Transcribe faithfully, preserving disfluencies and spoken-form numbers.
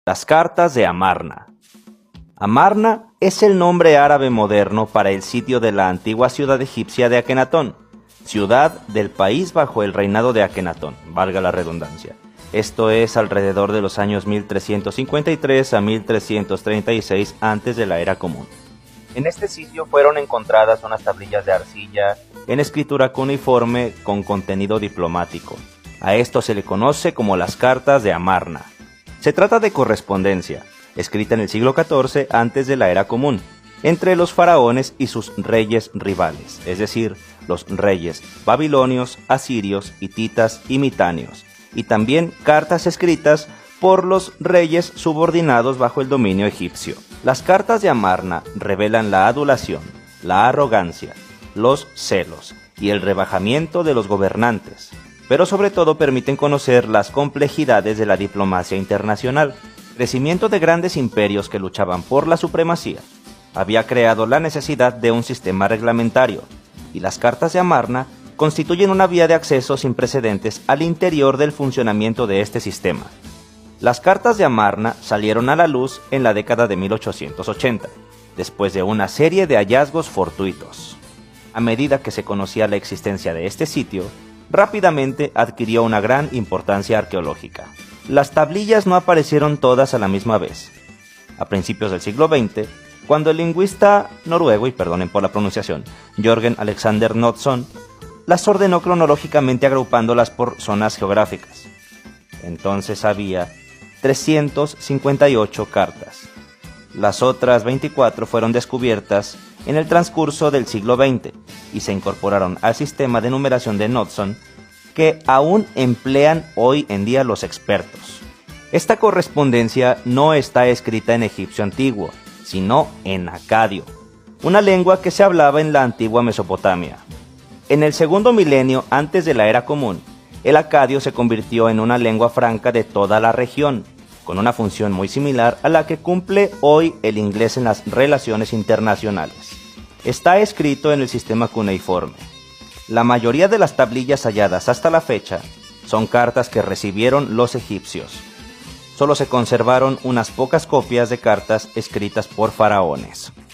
Las cartas de Amarna. Amarna es el nombre árabe moderno para el sitio de la antigua ciudad egipcia de Akenatón, ciudad del país bajo el reinado de Akenatón, valga la redundancia. Esto es alrededor de los años mil trescientos cincuenta y tres a mil trescientos treinta y seis antes de la era común. En este sitio fueron encontradas unas tablillas de arcilla en escritura cuneiforme con contenido diplomático. A esto se le conoce como las cartas de Amarna. Se trata de correspondencia, escrita en el siglo catorce antes de la era común, entre los faraones y sus reyes rivales, es decir, los reyes babilonios, asirios, hititas y mitáneos, y también cartas escritas por los reyes subordinados bajo el dominio egipcio. Las cartas de Amarna revelan la adulación, la arrogancia, los celos y el rebajamiento de los gobernantes, pero sobre todo permiten conocer las complejidades de la diplomacia internacional. El crecimiento de grandes imperios que luchaban por la supremacía había creado la necesidad de un sistema reglamentario, y las cartas de Amarna constituyen una vía de acceso sin precedentes al interior del funcionamiento de este sistema. Las cartas de Amarna salieron a la luz en la década de mil ochocientos ochenta, después de una serie de hallazgos fortuitos. A medida que se conocía la existencia de este sitio, rápidamente adquirió una gran importancia arqueológica. Las tablillas no aparecieron todas a la misma vez. A principios del siglo veinte, cuando el lingüista noruego, y perdonen por la pronunciación, Jørgen Alexander Knudsen, las ordenó cronológicamente agrupándolas por zonas geográficas. Entonces había trescientas cincuenta y ocho cartas. Las otras veinticuatro fueron descubiertas en el transcurso del siglo veinte y se incorporaron al sistema de numeración de Knudsen que aún emplean hoy en día los expertos. Esta correspondencia no está escrita en egipcio antiguo, sino en acadio, una lengua que se hablaba en la antigua Mesopotamia. En el segundo milenio antes de la era común, el acadio se convirtió en una lengua franca de toda la región, con una función muy similar a la que cumple hoy el inglés en las relaciones internacionales. Está escrito en el sistema cuneiforme. La mayoría de las tablillas halladas hasta la fecha son cartas que recibieron los egipcios. Solo se conservaron unas pocas copias de cartas escritas por faraones.